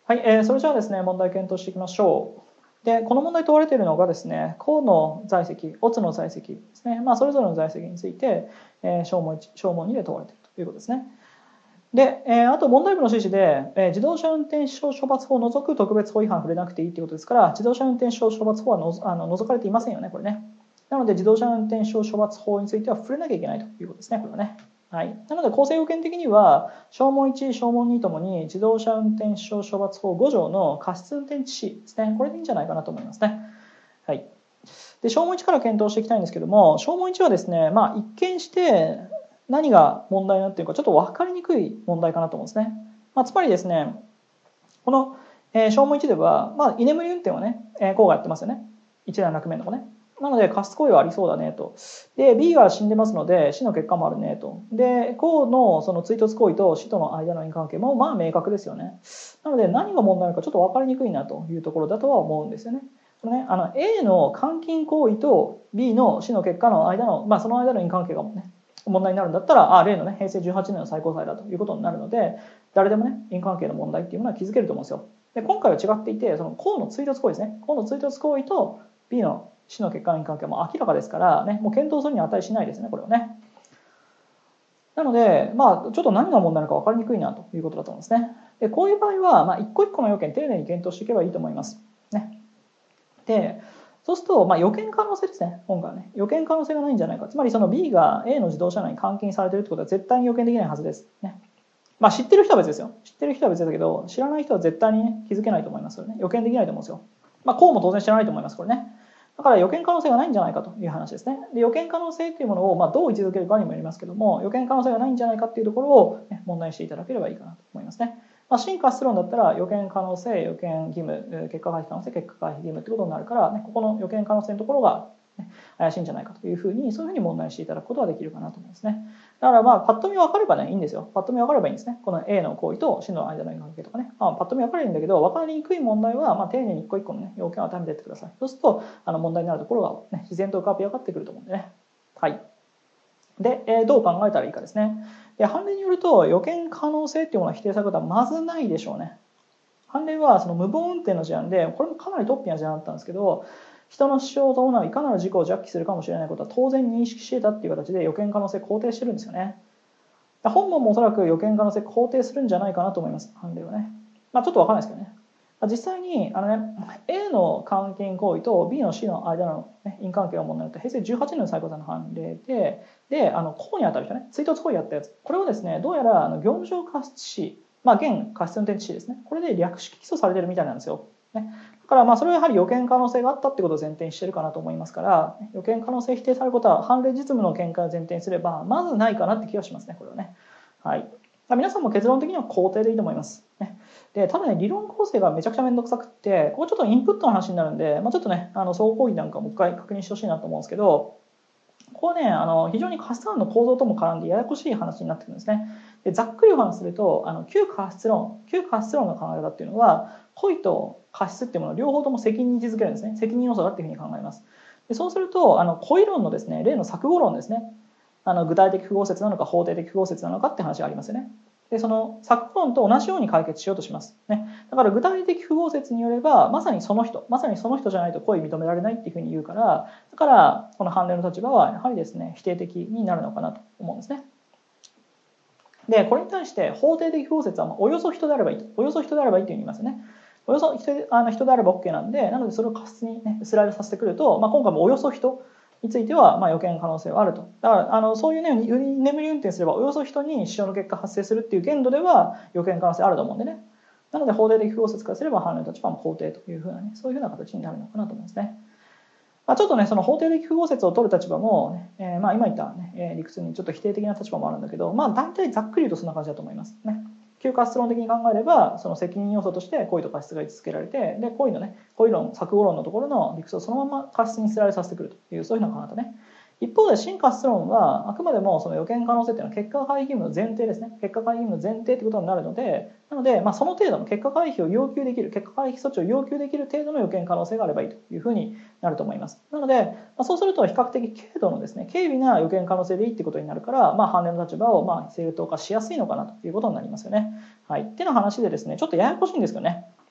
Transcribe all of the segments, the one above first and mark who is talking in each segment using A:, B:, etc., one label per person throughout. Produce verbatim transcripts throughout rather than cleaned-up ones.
A: はい、えー、それじゃあですね、問題検討していきましょう。で、この問題問われているのがですね、項の在積、オツの在積ですね。まあ、それぞれの在積について、えー、小問いち、小問にで問われているということですね。で、えー、あと問題文の指示で、えー、自動車運転証処罰法を除く特別法違反触れなくていいということですから、自動車運転証処罰法はのあの除かれていませんよね、これね。なので、自動車運転証処罰法については触れなきゃいけないということですね、これはね。はい、なので構成要件的には小問いち、小問にともに自動車運転証処罰法ご条の過失運転致死ですね、これでいいんじゃないかなと思いますね。はい、で小問いちから検討していきたいんですけども、小問いちはですね、まあ、一見して何が問題になっているかちょっと分かりにくい問題かなと思うんですね。まあ、つまりですね、この、えー、小問いちでは、まあ、居眠り運転をね、えー、こうがやってますよね。一段落面の子ね。なので過失行為はありそうだねと。で B は死んでますので死の結果もあるねと。で項のその追突行為と死との間の因果関係もまあ明確ですよね。なので何が問題なのかちょっと分かりにくいなというところだとは思うんですよね。これね、あの A の監禁行為と B の死の結果の間の、まあ、その間の因果関係がね問題になるんだったら、あ例のね平成じゅうはちねんの最高裁だということになるので、誰でもね因果関係の問題っていうものは気づけると思うんですよ。で今回は違っていて、その項の追突行為ですね。項の追突行為と B の死の結果の因果関係も明らかですからね、もう検討するに値しないですね、これはね。なので、まあ、ちょっと何が問題なのか分かりにくいなということだと思うんですね。でこういう場合は、まあ、一個一個の要件丁寧に検討していけばいいと思います。ね、でそうすると、まあ、予見可能性ですね、今回はね。予見可能性がないんじゃないか。つまりその B が A の自動車内に監禁されているってことは絶対に予見できないはずです。ね、まあ、知ってる人は別ですよ。知ってる人は別だけど、知らない人は絶対に、ね、気づけないと思いますよね。予見できないと思うんですよ。まあ、こうも当然知らないと思います、これね。だから予見可能性がないんじゃないかという話ですね。で予見可能性っていうものをまあどう位置づけるかにもよりますけども、予見可能性がないんじゃないかっていうところを、ね、問題にしていただければいいかなと思いますね。まあ、進化するんだったら予見可能性、予見義務、結果回避可能性、結果回避義務ってことになるから、ね、ここの予見可能性のところが、ね、怪しいんじゃないかというふうに、そういうふうに問題にしていただくことができるかなと思いますね。だからまあパッと見分かればねいいんですよ。パッと見分かればいいんですね。この A の行為と C の間の関係とかね、まあ、パッと見分かればいいんだけど、分かりにくい問題はまあ丁寧に一個一個の、ね、要件を当てはめていってください。そうするとあの問題になるところが、ね、自然と浮かび上がってくると思うんでね。はい。で、えー、どう考えたらいいかですね。で判例によると予見可能性っていうものは否定されることはまずないでしょうね。判例はその無謀運転の事案で、これもかなりトッピーな事案だったんですけど、人の死傷を伴ういかなる事故を弱気するかもしれないことは当然認識していたっていう形で予見可能性肯定してるんですよね。本文もおそらく予見可能性肯定するんじゃないかなと思います、判例はね。まあちょっと分かんないですけどね。実際にあの、ね、A の監禁行為と B の C の間の、ね、因果関係の問題になって平成じゅうはちねんの最高裁の判例で、であの項に当たる人ね、追突行為やったやつ、これをですね、どうやらあの業務上過失致死、まあ、現過失運転致死ですね、これで略式起訴されてるみたいなんですよ。ね、だからまあそれはやはり予見可能性があったってことを前提にしてるかなと思いますから、予見可能性否定されることは判例実務の見解を前提にすればまずないかなって気がしますね、これはね。はい、皆さんも結論的には肯定でいいと思います。ね、でただね、理論構成がめちゃくちゃめんどくさくって、ここちょっとインプットの話になるんで、まあ、ちょっとね、あの総合講義なんかもう一回確認してほしいなと思うんですけど、ここはね、あの非常に過失案の構造とも絡んでややこしい話になってくるんですね。でざっくりお話すると、あの旧過失論、旧過失論の考え方っていうのは、故意と過失っていうものを両方とも責任に位置づけるんですね。責任要素だっていうふうに考えます。でそうすると、あの故意論のですね、例の錯誤論ですね。あの具体的符号説なのか法定的符号説なのかって話がありますよね。でその錯誤論と同じように解決しようとします、ね、だから具体的符号説によればまさにその人まさにその人じゃないと故意認められないっていうふうに言うから、だからこの判例の立場はやはりですね否定的になるのかなと思うんですね。でこれに対して法定的符号説はおよそ人であればいいと、およそ人であればいいと言いますよね。およそ人あの人であれば OK なんで、なのでそれを過失に、ね、スライドさせてくると、まあ、今回もおよそ人についてはまあ予見可能性はあると。だからあのそういうね眠り運転すればおよそ人に死傷の結果発生するっていう限度では予見可能性あると思うんでね。なので法定的符号説からすれば判例の立場も肯定というふうなね、そういうふうな形になるのかなと思いますね。まあ、ちょっとねその法定的符号説を取る立場も、ねえー、まあ今言った、ね、理屈にちょっと否定的な立場もあるんだけど、まあ大体ざっくり言うとそんな感じだと思いますね。旧過失論的に考えればその責任要素として故意と過失が位置づけられて、で故意のね故意論錯誤論のところの理屈をそのまま過失にスライドさせてくるというそういうような考え方ね。一方で新過失論はあくまでもその予見可能性っていうのは結果回避義務の前提ですね。結果回避義務の前提ってことになるので、なので、まあ、その程度の結果回避を要求できる、結果回避措置を要求できる程度の予見可能性があればいいというふうになると思います。なので、まあ、そうすると比較的軽度のですね、軽微な予見可能性でいいってことになるから、まあ、判例の立場をまあ正当化しやすいのかなということになりますよね。はい。っていうの話でですね、ちょっとややこしいんですけどね。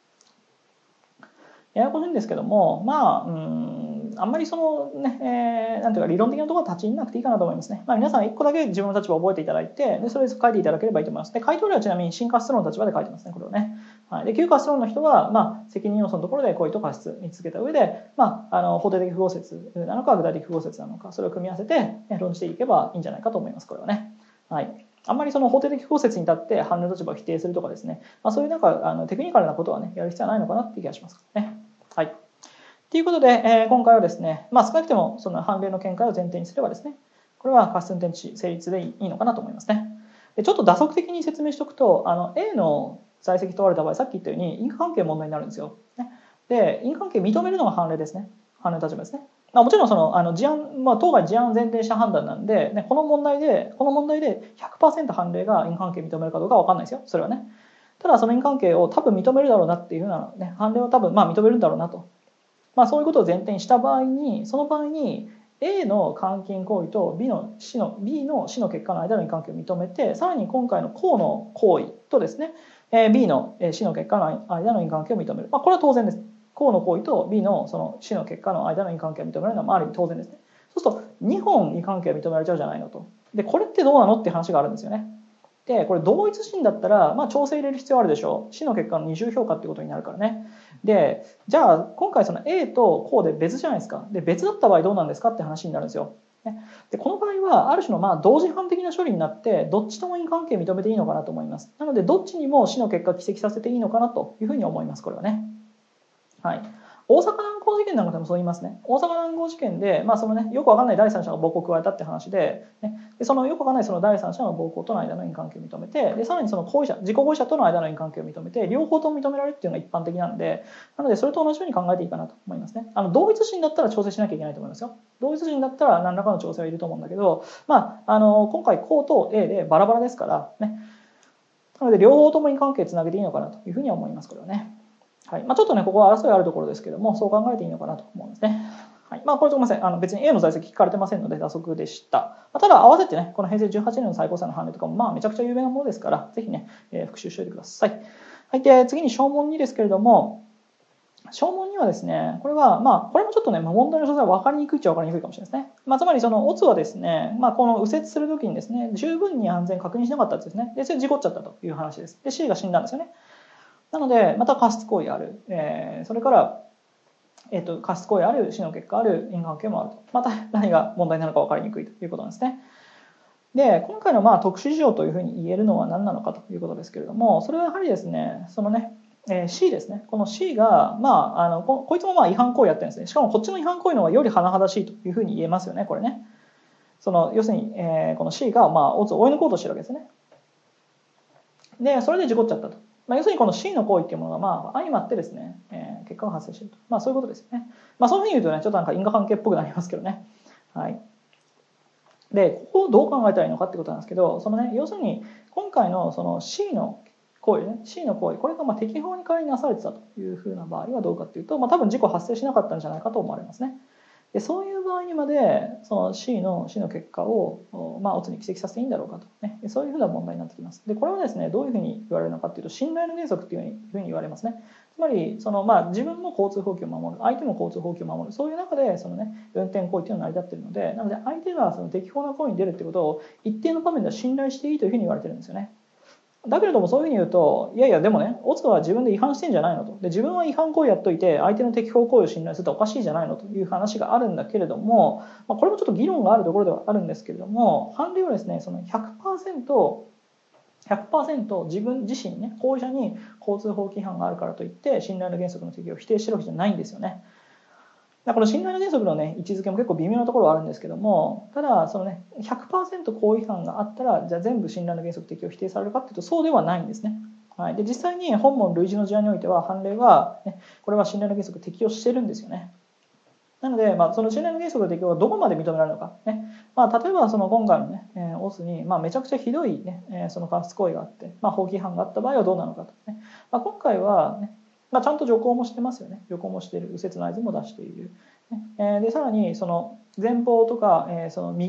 A: ややこしいんですけども、まあうんあんまりそのね、えー、なんていうか理論的なところは立ち入らなくていいかなと思いますね。まあ、皆さんいっこだけ自分の立場を覚えていただいて、でそれで書いていただければいいと思います。で回答例はちなみに新過失論の立場で書いてますね、これをね。はい、で旧過失論の人は、まあ、責任要素のところで故意と過失につけた上で、まあ、あの法定的不合説なのか具体的不合説なのか、それを組み合わせて論じていけばいいんじゃないかと思います、これはね。はい、あんまりその法定的不合説に立って判例の立場を否定するとかですね、まあ、そういうなんかあのテクニカルなことはねやる必要はないのかなっていう気がしますね。はい。ということで、えー、今回はですね、まあ、少なくてもその判例の見解を前提にすればですね、これは過失運転致死成立でいいのかなと思いますね。でちょっと打足的に説明しておくと、あの A の在籍問われた場合、さっき言ったように因果関係問題になるんですよ。で因果関係認めるのが判例ですね。判例の立場ですね。まあ、もちろんそのあの事案、まあ、当該事案を前提した判断なんで、ね、この問題でこの問題で ひゃくパーセント 判例が因果関係認めるかどうかは分かんないですよ、それはね。ただその因果関係を多分認めるだろうなっていうふうな、ね、判例を多分まあ認めるんだろうなと。まあ、そういうことを前提にした場合に、その場合に A の監禁行為と B の死の B の死の結果の間の因果関係を認めて、さらに今回の甲の行為とですね B の死の結果の間の因果関係を認める、まあ、これは当然です。甲の行為と B のその死の結果の間の因果関係を認めるのはある意味当然ですね。そうするとにほん因果関係が認められちゃうじゃないのと。でこれってどうなのって話があるんですよね。でこれ同一審だったら、まあ、調整入れる必要あるでしょう。死の結果の二重評価ってことになるからね。でじゃあ今回その A とこうで別じゃないですか。で別だった場合どうなんですかって話になるんですよ。でこの場合はある種のまあ同時犯的な処理になってどっちとも因果関係認めていいのかなと思います。なのでどっちにも死の結果を帰責させていいのかなというふうに思います、これはね。はい。大阪南港事件なんかでもそう言いますね。大阪南港事件で、まあそのね、よくわかんない第三者が暴行を加えたって話で、ね、でそのよくわかんないその第三者の暴行との間の因果関係を認めて、でさらにその行為者、自己行為者との間の因果関係を認めて、両方とも認められるっていうのが一般的なんで、なのでそれと同じように考えていいかなと思いますね。あの同一審だったら調整しなきゃいけないと思いますよ。同一審だったら何らかの調整はいると思うんだけど、まあ、あの今回甲と A でバラバラですからね。なので両方とも因果関係つなげていいのかなというふうに思います、これはね。はいまあ、ちょっとねここは争いあるところですけども、そう考えていいのかなと思うんですね。はいまあ、これすみません、あの別に A の在籍聞かれてませんので打足でした。ただ合わせてねこの平成じゅうはちねんの最高裁の判例とかもまあめちゃくちゃ有名なものですから、ぜひね、えー、復習しておいてください。はい、で次に証問にですけれども、証問にはですね、これはまあこれもちょっとね問題の詳細は分かりにくいっちゃ分かりにくいかもしれないですね。まあ、つまりそのオツはですね、まあ、この右折する時にですね十分に安全確認しなかったですね。でそれ事故っちゃったという話です。で C が死んだんですよね。なのでまた過失行為ある、えー、それから、えー、と過失行為ある、死の結果ある、因果関係もあると、また何が問題なのか分かりにくいということなんですね。で今回のまあ特殊事情というふうに言えるのは何なのかということですけれども、それはやはりですねそのね、えー、C ですね、この C が、まあ、あの こ, こいつもまあ違反行為やってるんですね。しかもこっちの違反行為の方がより甚だしいというふうに言えますよね、これね。その要するに、えー、この C がまあオツを追い抜こうとしてるわけですね。でそれで事故っちゃったと。まあ、要するにこの C の行為っていうものがまあ相まってですね、えー、結果が発生していると、まあ、そういうことですよね。まあ、そういうふうに言うとねちょっとなんか因果関係っぽくなりますけどね。はい、でここをどう考えたらいいのかってことなんですけど、そのね要するに今回のその C の行為ね C の行為、これがまあ適法に仮になされてたというふうな場合はどうかっていうと、まあ、多分事故発生しなかったんじゃないかと思われますね。でそういう場合にまでその C の死の結果を、まあ、オツに帰責させていいんだろうかと、ね、そういうふうな問題になってきます。でこれはですねどういうふうに言われるのかというと、信頼の原則っていうふうに言われますね。つまりその、まあ、自分も交通法規を守る、相手も交通法規を守る、そういう中でその、ね、運転行為というのは成り立っているので、なので相手がその適法な行為に出るってことを一定の場面では信頼していいというふうに言われてるんですよね。だけれどもそういうふうに言うと、いやいやでもねオツは自分で違反してんじゃないのと、で自分は違反行為やっといて相手の適法行為を信頼するとおかしいじゃないのという話があるんだけれども、まあ、これもちょっと議論があるところではあるんですけれども、判例はですねその ひゃくパーセントひゃくパーセント 自分自身ね行為者に交通法規違反があるからといって信頼の原則の適用を否定してるわけじゃないんですよね。この信頼の原則の、ね、位置づけも結構微妙なところはあるんですけども、ただその、ね、ひゃくパーセント 行為違反があったらじゃあ全部信頼の原則適用を否定されるかっていうとそうではないんですね。はい、で実際に本文類似の事案においては判例は、ね、これは信頼の原則適用してるんですよね。なので、まあ、その信頼の原則の適用がどこまで認められるのか、ねまあ、例えばその今回の、ね、オスに、まあ、めちゃくちゃひどい、ね、その過失行為があって、まあ、法規違反があった場合はどうなのかと、ねまあ、今回は、ねまあ、ちゃんと徐行もしてますよね。徐行もしている、右折の合図も出している。でさらにその前方とかその右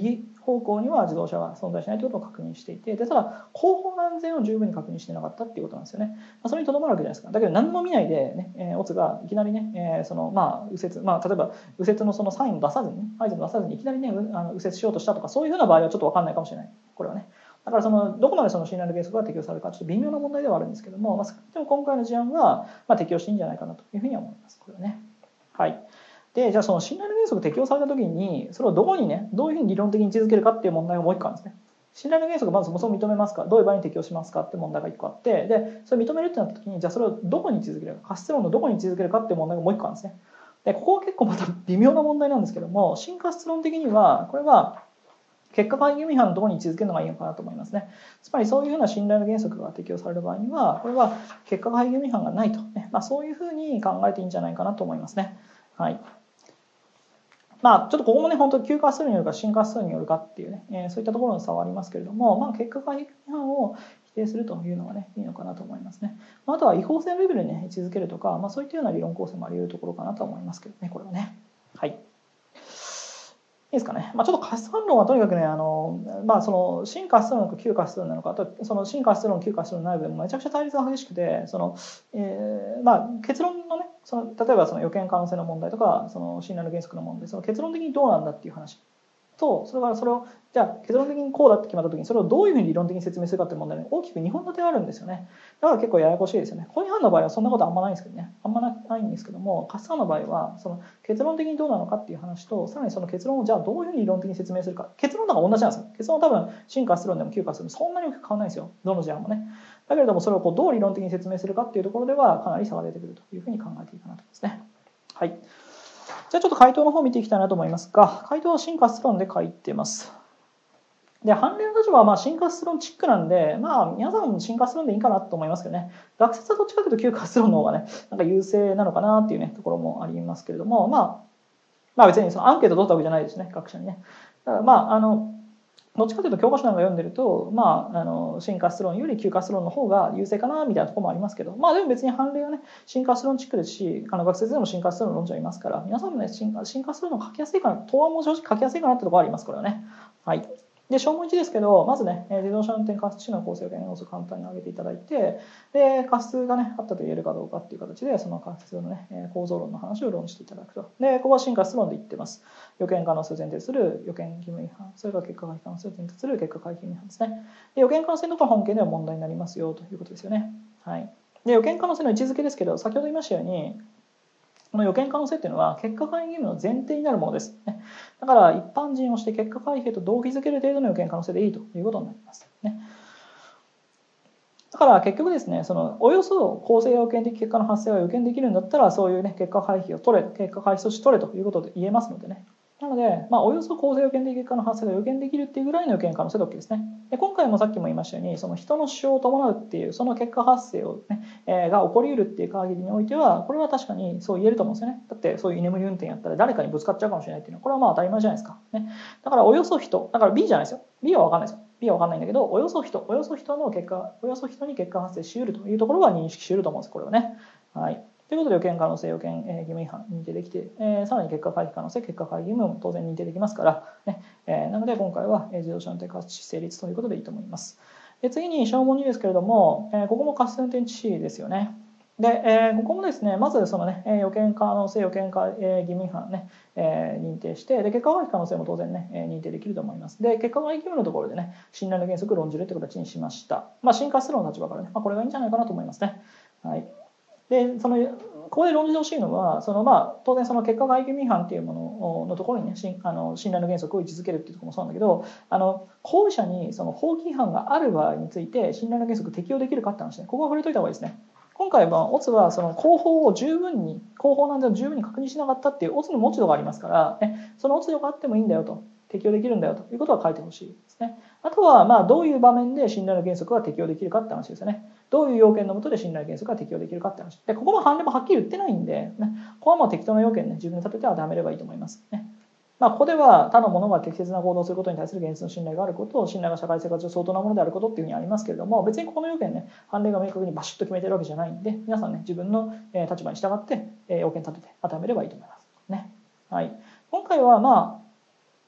A: 方向には自動車が存在しないということを確認していて、でただ後方の安全を十分に確認してなかったっていうことなんですよね。まあ、それにとどまるわけじゃないですか。だけど何も見ないで、ねえー、オツがいきなりね、えー、そのまあ右折、まあ、例えば右折のそのサインを出さずに、ね、合図を出さずにいきなりねあの右折しようとしたとか、そういうふうな場合はちょっと分かんないかもしれない。これはね。だからそのどこまでその信頼の原則が適用されるかちょっと微妙な問題ではあるんですけども、まあ、少なくとも今回の事案は、まあ、適用していいんじゃないかなというふうに思います。これはね。はい。で、じゃあその信頼の原則適用されたときに、それをどこにね、どういうふうに理論的に位置づけるかっていう問題がもう一個あるんですね。信頼の原則をまずそもそも認めますか、どういう場合に適用しますかって問題が一個あって、で、それ認めるってなったときに、じゃあそれをどこに位置づけるか、過失論のどこに位置づけるかっていう問題がもう一個あるんですね。で、ここは結構また微妙な問題なんですけども、新過失論的には、これは、結果回避違反のところに位置づけるのがいいのかなと思いますね。つまりそういうふうな信頼の原則が適用される場合には、これは結果回避違反がないと、ね、まあ、そういうふうに考えていいんじゃないかなと思いますね。はい。まあ、ちょっとここもね、本当に急過失によるか進過失によるかっていうね、えー、そういったところの差はありますけれども、まあ、結果回避違反を否定するというのがね、いいのかなと思いますね。まあ、あとは違法性レベルに、ね、位置づけるとか、まあ、そういったような理論構成もあり得るところかなと思いますけどね、これはね。はい。いいですかね。まあ、ちょっと過失反論はとにかくね、あのまあ、その進過失論なのか急過失論なのか、あとその進過失論急過失論の内部でもめちゃくちゃ対立が激しくて、その、えー、まあ結論のね、その例えばその予見可能性の問題とか、その信頼の原則の問題、その結論的にどうなんだっていう話と、それからそれをじゃあ結論的にこうだって決まった時にそれをどういうふうに理論的に説明するかっていう問題に大きくにほん立てあるんですよね。だから結構ややこしいですよね。コインハンの場合はそんなことあんまないんですけどね。あんまないんですけども、過失犯の場合はその結論的にどうなのかっていう話と、さらにその結論をじゃあどういうふうに理論的に説明するか。結論なんか同じなんですよ。結論は多分進過失論でも急過失論でもそんなに大きく変わらないんですよ。どの事案もね。だけれどもそれをこうどう理論的に説明するかっていうところではかなり差が出てくるというふうに考えていいかなと思いますね。はい。じゃあちょっと回答の方を見ていきたいなと思いますが、回答は進過失論で書いてます。で、判例の立場はまあ進化失論チックなんで、まあ皆さんも進化失論でいいかなと思いますけどね。学説はどっちかというと急過失論の方がね、なんか優勢なのかなっていうね、ところもありますけれども、まあ、まあ別にそのアンケート取ったわけじゃないですね、学者にね。だからまあ、あの、どっちかというと教科書なんか読んでると、まあ、あの進化失論より急過失論の方が優勢かなみたいなところもありますけど、まあでも別に判例はね、進化失論チックですし、あの学説でも進化失論論者いますから、皆さんもね、進化進化失論の書きやすいかな、答案も正直書きやすいかなってところあります、これはね。はい。で、小問いちですけど、まずね、自動車運転過失致死の構成を要素を簡単に挙げていただいて、で、過失がね、あったと言えるかどうかっていう形で、その過失のね、構造論の話を論じていただくと。で、ここは進化失論で言ってます。予見可能性を前提する予見義務違反、それから結果回避可能性を前提する結果回避違反ですね。で、予見可能性のところは本件では問題になりますよということですよね。はい。で、予見可能性の位置づけですけど、先ほど言いましたように、この予見可能性っていうのは結果回避義務の前提になるものです。だから一般人をして結果回避と同義づける程度の予見可能性でいいということになります。ね、だから結局ですね、そのおよそ公正や予見的結果の発生が予見できるんだったら、そういうね結果回避を取れ、結果回避措置取れということで言えますのでね。なので、まあ、およそ公正予見的結果の発生が予見できるっていうぐらいの予見可能性で OK ですね。で今回もさっきも言いましたように、その人の主張を伴うっていうその結果発生を、ねえー、が起こりうるっていう限りにおいては、これは確かにそう言えると思うんですよね。だってそういう居眠り運転やったら誰かにぶつかっちゃうかもしれないっていうのは、これはまあ当たり前じゃないですか。ね、だからおよそ人、だから B じゃないですよ。B は分かんないですよ。B は分かんないんだけど、およそ人、およそ人の結果、およそ人に結果発生しうるというところは認識しうると思うんです、これはね。はい。ということで予見可能性、予見義務違反認定できて、えー、さらに結果回避可能性、結果回避義務も当然認定できますから、ねえー、なので今回は自動車運転過失致死成立ということでいいと思います。で次に小問にですけれども、えー、ここも過失運転致死ですよね。で、えー、ここもですね、まずそのね、予見可能性、予見義務違反ね、えー、認定して、で、結果回避可能性も当然ね、認定できると思います。で、結果回避義務のところでね、信頼の原則を論じるという形にしました。まあ、進化するの立場からね、まあ、これがいいんじゃないかなと思いますね。はい。で、その、ここで論じてほしいのは、そのまあ、当然その結果回避義務違反っていうもののところにね、信あの信頼の原則を位置づけるっていうところもそうなんだけど、あの、行為者にその法規違反がある場合について信頼の原則適用できるかって話ね、ここは触れといた方がいいですね。今回はオツはその後方を十分に後方なんで十分に確認しなかったっていうオツの持ち度がありますから、ね、その落ち度があってもいいんだよと、適用できるんだよということは書いてほしいですね。あとはまあどういう場面で信頼の原則が適用できるかって話ですよね。どういう要件のもとで信頼原則が適用できるかって話で、ここも判例もはっきり言ってないんで、ね、ここはもう適当な要件ね、自分で立ててはダメればいいと思いますね。まあ、ここでは他の者が適切な行動をすることに対する現実の信頼があること、信頼が社会生活上相当なものであることっていうふうにありますけれども、別にここの要件ね、判例が明確にバシッと決めてるわけじゃないんで、皆さんね、自分の立場に従って要件立てて当てはめればいいと思います。ね。はい。今回はまあ、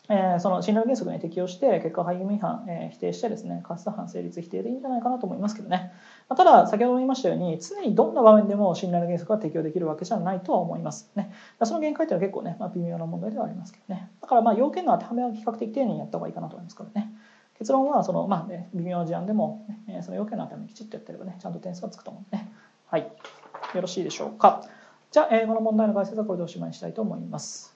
A: えー、その信頼原則に適用して結果廃棄違反、えー、否定してですね、過失犯成立否定でいいんじゃないかなと思いますけどね。まあ、ただ先ほども言いましたように、常にどんな場面でも信頼の原則が適用できるわけじゃないとは思いますね。その限界というのは結構ね、まあ、微妙な問題ではありますけどね。だからまあ要件の当てはめは比較的丁寧にやった方がいいかなと思いますからね。結論はその、まあね、微妙な事案でも、ね、その要件の当てはめきちっとやってればね、ちゃんと点数がつくと思うんでね。はい。よろしいでしょうか。じゃあ、えー、この問題の解説はこれでおしまいにしたいと思います。